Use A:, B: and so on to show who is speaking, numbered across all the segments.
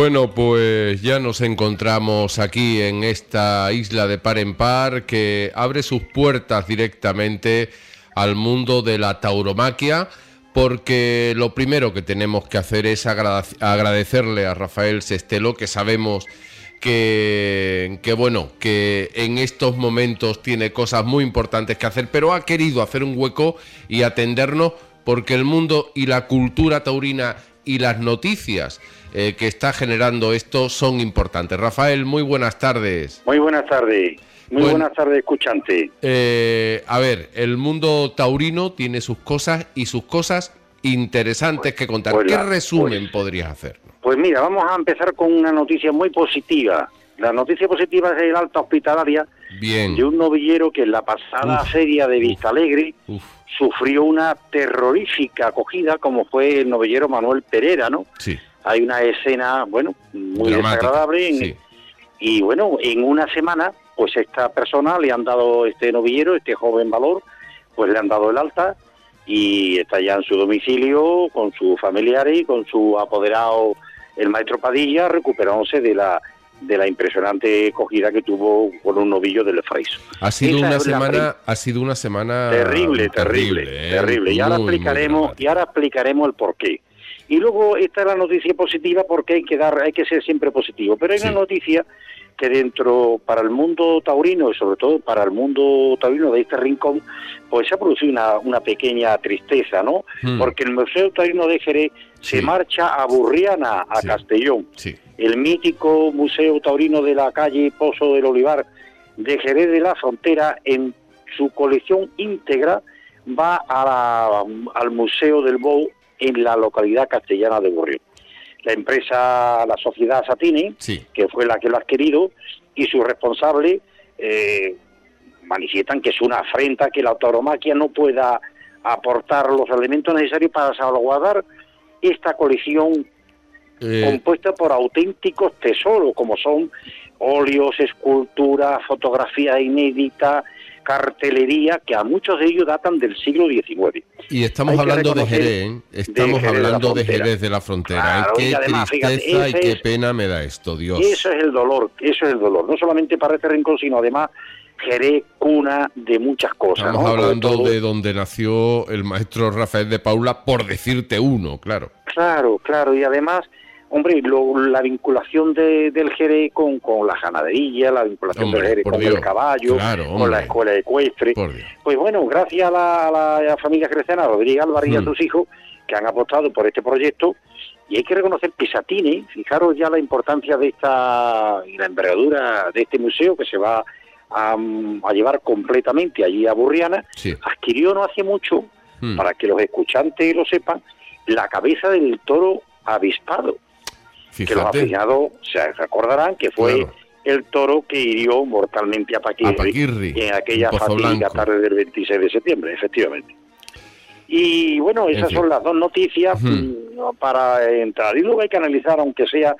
A: Bueno, pues ya nos encontramos aquí en esta isla de par en par que abre sus puertas directamente al mundo de la tauromaquia, porque lo primero que tenemos que hacer es agradecerle a Rafael Sestelo, que sabemos que en estos momentos tiene cosas muy importantes que hacer, pero ha querido hacer un hueco y atendernos, porque el mundo y la cultura taurina y las noticias que está generando esto son importantes. Rafael, muy buenas tardes.
B: Muy buenas tardes. Buenas tardes, escuchante.
A: A ver, el mundo taurino tiene sus cosas y sus cosas interesantes que contar. ¿Qué resumen podrías hacer?
B: Pues mira, vamos a empezar con una noticia muy positiva. La noticia positiva es el alta hospitalaria de un novillero que en la pasada feria de Vistalegre sufrió una terrorífica acogida, como fue el novillero Manuel Pereira, ¿no?
A: Sí.
B: Hay una escena, muy desagradable. Y bueno, en una semana, pues esta persona le han dado, este novillero, este joven valor, pues le han dado el alta y está ya en su domicilio con sus familiares y con su apoderado, el maestro Padilla, recuperándose de la impresionante acogida que tuvo con un novillo del Fraiso.
A: Ha sido una semana
B: terrible. Y ahora explicaremos el porqué. Y luego esta es la noticia positiva, porque hay que ser siempre positivo. Pero hay una noticia que para el mundo taurino y sobre todo para el mundo taurino de este rincón, pues se ha producido una pequeña tristeza, ¿no? Porque el Museo Taurino de Jerez se marcha a Burriana, a Castellón. Sí. El mítico Museo Taurino de la calle Pozo del Olivar de Jerez de la Frontera, en su colección íntegra, va al Museo del Bou en la localidad castellana de Burrión. La sociedad Satini, que fue la que lo ha adquirido, y su responsable manifiestan que es una afrenta que la tauromaquia no pueda aportar los elementos necesarios para salvaguardar esta colección compuesta por auténticos tesoros, como son óleos, esculturas, fotografías inéditas, cartelería, que a muchos de ellos datan del siglo XIX.
A: Y estamos hablando de Jerez, ¿eh? Estamos hablando de Jerez de la Frontera.
B: Claro,
A: qué
B: además,
A: tristeza y qué pena me da esto, Dios.
B: Eso es el dolor. No solamente para este rincón, sino además Jerez, cuna de muchas cosas.
A: Estamos hablando de donde nació el maestro Rafael de Paula, por decirte uno, claro.
B: Claro, y además, hombre, la vinculación del Jerez con la ganadería, la vinculación del Jerez con el caballo, con la escuela ecuestre. Pues bueno, gracias a la familia jerezana, Rodríguez Álvarez y a sus hijos, que han apostado por este proyecto, y hay que reconocer que Satini, fijaros ya la importancia de esta y la envergadura de este museo, que se va a llevar completamente allí a Burriana, adquirió no hace mucho, para que los escuchantes lo sepan, la cabeza del toro avispado. Fíjate. Que los aficionados se recordarán que fue el toro que hirió mortalmente a Paquirri en aquella fatídica tarde del 26 de septiembre, efectivamente. Y bueno, esas son las dos noticias para entrar. Y luego hay que analizar, aunque sea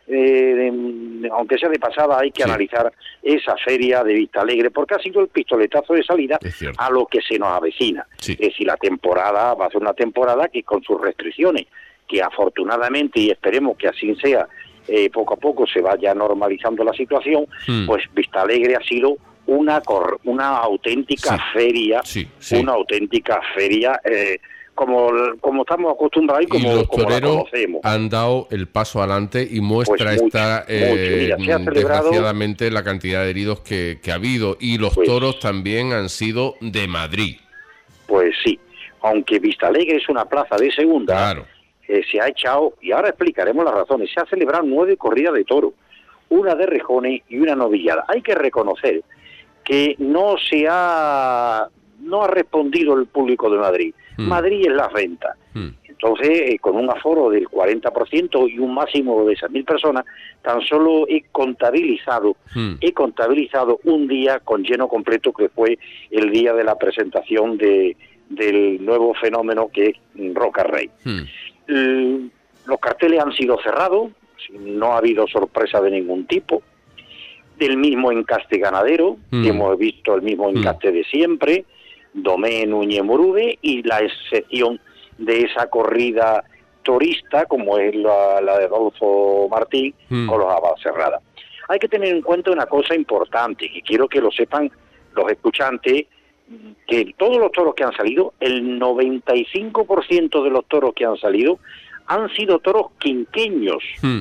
B: de pasada, hay que analizar esa feria de Vistalegre, porque ha sido el pistoletazo de salida a lo que se nos avecina. Es decir, la temporada va a ser una temporada que, con sus restricciones, que afortunadamente, y esperemos que así sea, poco a poco se vaya normalizando la situación, pues Vistalegre ha sido una auténtica feria, una auténtica feria, como estamos acostumbrados y como la conocemos.
A: Han dado el paso adelante y muestra desgraciadamente la cantidad de heridos que ha habido, y los toros también han sido de Madrid. Pues sí,
B: aunque Vistalegre es una plaza de segunda, se ha echado, y ahora explicaremos las razones, se ha celebrado 9 corridas de toros, una de rejones y una novillada. Hay que reconocer que no ha respondido el público de Madrid. Madrid es la venta. Entonces, con un aforo del 40% y un máximo de 6.000 personas, tan solo he contabilizado un día con lleno completo, que fue el día de la presentación del nuevo fenómeno que es Roca Rey. Los carteles han sido cerrados, no ha habido sorpresa de ningún tipo. Del mismo encaste ganadero, que hemos visto el mismo encaste de siempre, Domé, Núñez, Morude, y la excepción de esa corrida torista como es la de Adolfo Martín con los Albacerrada. Hay que tener en cuenta una cosa importante, que quiero que lo sepan los escuchantes, que todos los toros que han salido, el 95% de los toros que han salido han sido toros quinqueños.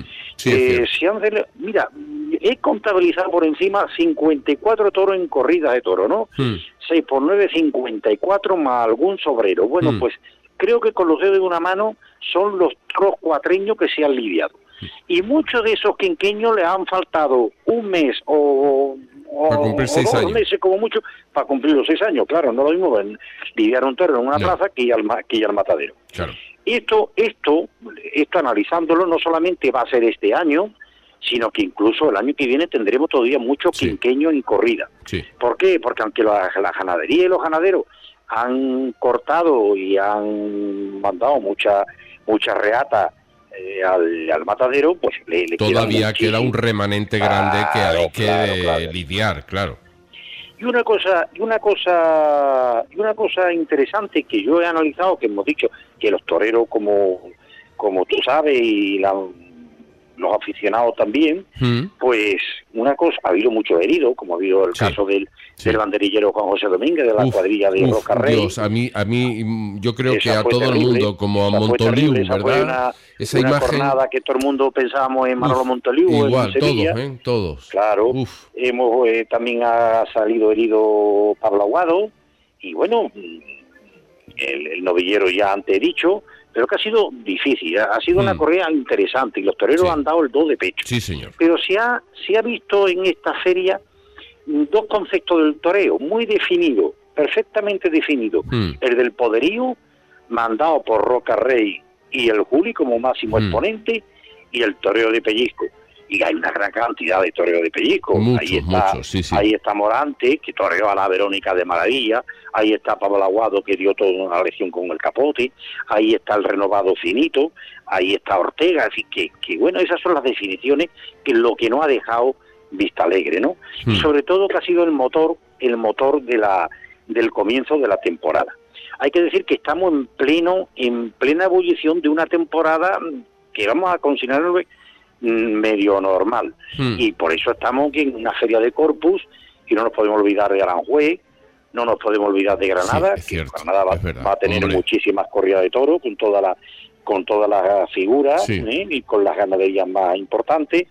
B: Mira, he contabilizado por encima 54 toros en corridas de toro, ¿no? 6 por 9, 54 más algún sobrero. Bueno, pues creo que con los dedos de una mano son los toros cuatreños que se han lidiado. Y muchos de esos quinqueños le han faltado un mes o
A: para cumplir 6 años.
B: 2 meses como mucho para cumplir los 6 años. Claro, no lo mismo lidiar un toro en una plaza que ir al matadero.
A: Claro.
B: Esto analizándolo no solamente va a ser este año, sino que incluso el año que viene tendremos todavía muchos quinqueños en corrida.
A: Sí.
B: ¿Por qué? Porque aunque la ganadería y los ganaderos han cortado y han mandado mucha reata al matadero, pues le
A: todavía queda un remanente grande que hay que lidiar, claro.
B: Y una cosa interesante que yo he analizado, que hemos dicho que los toreros, como tú sabes, y los aficionados también, pues una cosa, ha habido muchos heridos, como ha habido el caso del banderillero Juan José Domínguez, de la cuadrilla de Roca Rey.
A: Dios, a mí, yo creo que a todo el mundo, como a Montoliu, ¿verdad?
B: Esa una imagen, jornada que todo el mundo pensábamos en Manolo Montoliu,
A: igual,
B: en Sevilla.
A: Todos.
B: Claro, hemos también ha salido herido Pablo Aguado, y bueno, el novillero ya antes dicho, pero que ha sido difícil, ha sido una corrida interesante, y los toreros han dado el do de pecho.
A: Sí, señor.
B: Pero se ha visto en esta feria dos conceptos del toreo muy definidos, perfectamente definidos. El del poderío, mandado por Roca Rey y el Juli como máximo exponente, y el toreo de pellizco. Y hay una gran cantidad de toreo de pellizco. Ahí está Morante, que toreó a la Verónica de maravilla. Ahí está Pablo Aguado, que dio toda una lección con el capote. Ahí está el renovado Finito. Ahí está Ortega. Así que bueno, esas son las definiciones, que lo que no ha dejado Vista Alegre, ¿no? Y sobre todo que ha sido el motor del comienzo de la temporada. Hay que decir que estamos en plena ebullición de una temporada que vamos a considerar medio normal, y por eso estamos aquí en una feria de Corpus, y no nos podemos olvidar de Aranjuez, no nos podemos olvidar de Granada, Granada va a tener muchísimas corridas de toro con todas las figuras, y con las ganaderías más importantes,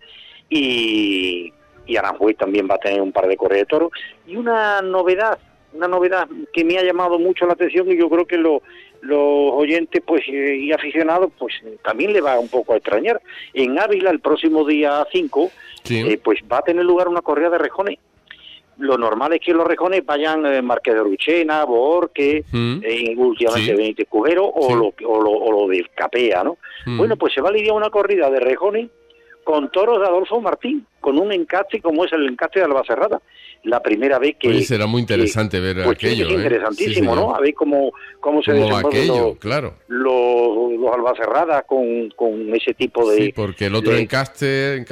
B: y Aranjuez también va a tener un par de corridas de toro, y una novedad que me ha llamado mucho la atención, y yo creo que los oyentes y aficionados pues también le va un poco a extrañar. En Ávila, el próximo día 5, pues va a tener lugar una corrida de rejones. Lo normal es que los rejones vayan Marqués de Ruchena, Borque, últimamente Benítez Cubero, o lo del Capea, ¿no? Bueno, pues se va a lidiar una corrida de rejones con toros de Adolfo Martín, con un encaste como es el encaste de Albacerrada. La primera vez que...
A: será muy interesante ver aquello.
B: Es interesantísimo, ¿no? A ver cómo se desenvuelven los Albacerradas con ese tipo de...
A: Sí, porque el otro encaste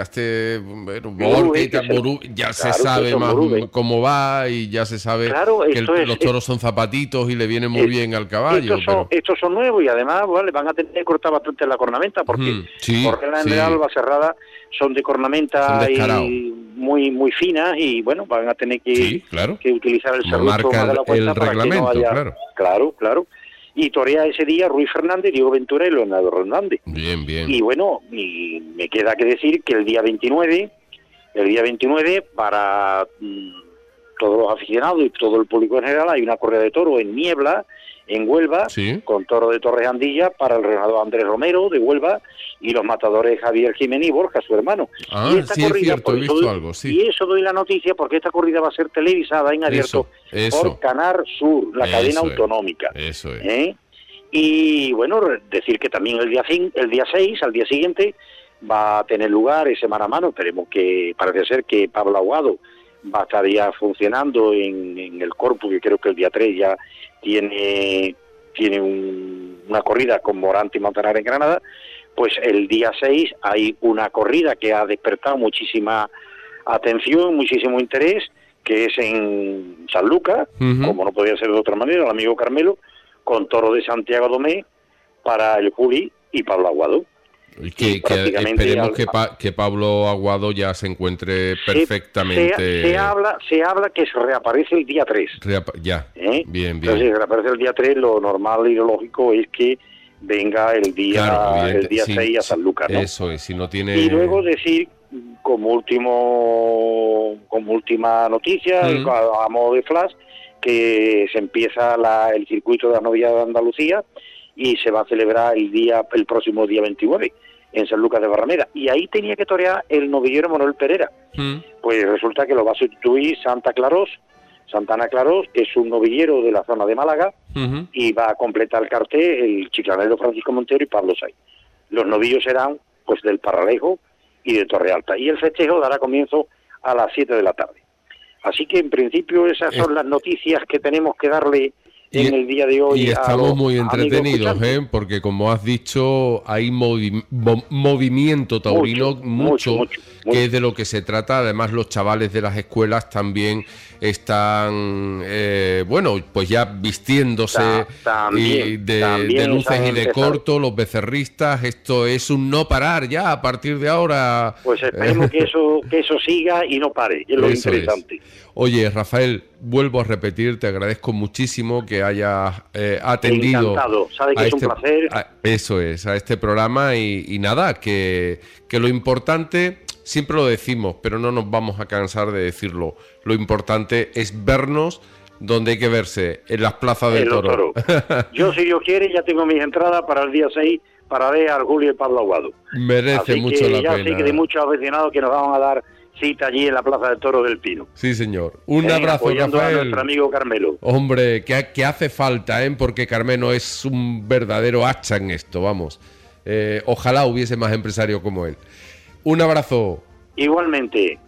A: ya se sabe más cómo va, y ya se sabe que los toros son zapatitos y le vienen muy bien al caballo.
B: Estos son nuevos, y además le van a tener que cortar bastante la cornamenta, porque en Albacerrada son de cornamenta muy muy finas, y bueno, van a tener que utilizar el serrucho de la cuenta para
A: reglamento,
B: que no haya... Claro. Y torea ese día Ruiz Fernández, Diego Ventura y Leonardo Hernández.
A: Bien.
B: Y bueno, y me queda que decir que el día 29 para todos los aficionados y todo el público en general, hay una corrida de toro en Niebla, en Huelva, con toro de Torres Andilla para el renador Andrés Romero de Huelva, y los matadores Javier Jiménez y Borja, su hermano.
A: Y esta corrida, es cierto, he visto algo,
B: y eso doy la noticia, porque esta corrida va a ser televisada en abierto por Canal Sur, la cadena autonómica.
A: Eso es.
B: Y bueno, decir que también el día 6, al día siguiente, va a tener lugar ese mano a mano. Esperemos que, parece ser que Pablo Aguado va a estar ya funcionando en el Corpus, que creo que el día 3 ya tiene una corrida con Morante y Montanar en Granada. Pues el día 6 hay una corrida que ha despertado muchísima atención, muchísimo interés, que es en San Lucas, como no podía ser de otra manera, el amigo Carmelo, con toro de Santiago Domé para el Juli y Pablo Aguado.
A: Y que esperemos que Pablo Aguado ya se encuentre perfectamente.
B: Se habla que se reaparece el día 3. Bien. Entonces, si reaparece el día 3, lo normal y lo lógico es que venga el día 6 a San Lucas, ¿no?
A: Eso es, si no tiene...
B: Y luego decir, como última noticia, a modo de flash, que se empieza el circuito de la novia de Andalucía y se va a celebrar el próximo día 29 en San Lucas de Barrameda, y ahí tenía que torear el novillero Manuel Pereira. Pues resulta que lo va a sustituir Santana Clarós, que es un novillero de la zona de Málaga, y va a completar el cartel el chiclanero Francisco Montero y Pablo Saiz. Los novillos serán pues del Parralejo y de Torrealta, y el festejo dará comienzo a las 7 de la tarde. Así que en principio esas son las noticias que tenemos que darle en el día de hoy.
A: Y estamos muy entretenidos, porque como has dicho, hay movimiento taurino, mucho, que es de lo que se trata. Además, los chavales de las escuelas también están, pues ya vistiéndose de luces y de corto, los becerristas. Esto es un no parar ya a partir de ahora.
B: Pues esperemos que eso siga y no pare, que es lo interesante.
A: Oye, Rafael, vuelvo a repetir, te agradezco muchísimo que hayas atendido.
B: Encantado, sabe que es un placer.
A: A este programa y nada, que lo importante, siempre lo decimos, pero no nos vamos a cansar de decirlo, lo importante es vernos donde hay que verse, en las plazas de toro.
B: Yo, si Dios quiere, ya tengo mis entradas para el día 6 para ver al Julio y Pablo Aguado.
A: Merece mucho la pena.
B: Ya sé que hay muchos aficionados que nos van a dar cita allí en la Plaza del Toro del Pino.
A: Sí, señor. Un abrazo, Rafael.
B: A nuestro amigo Carmelo.
A: Hombre, que hace falta, porque Carmelo es un verdadero hacha en esto, vamos. Ojalá hubiese más empresarios como él. Un abrazo.
B: Igualmente.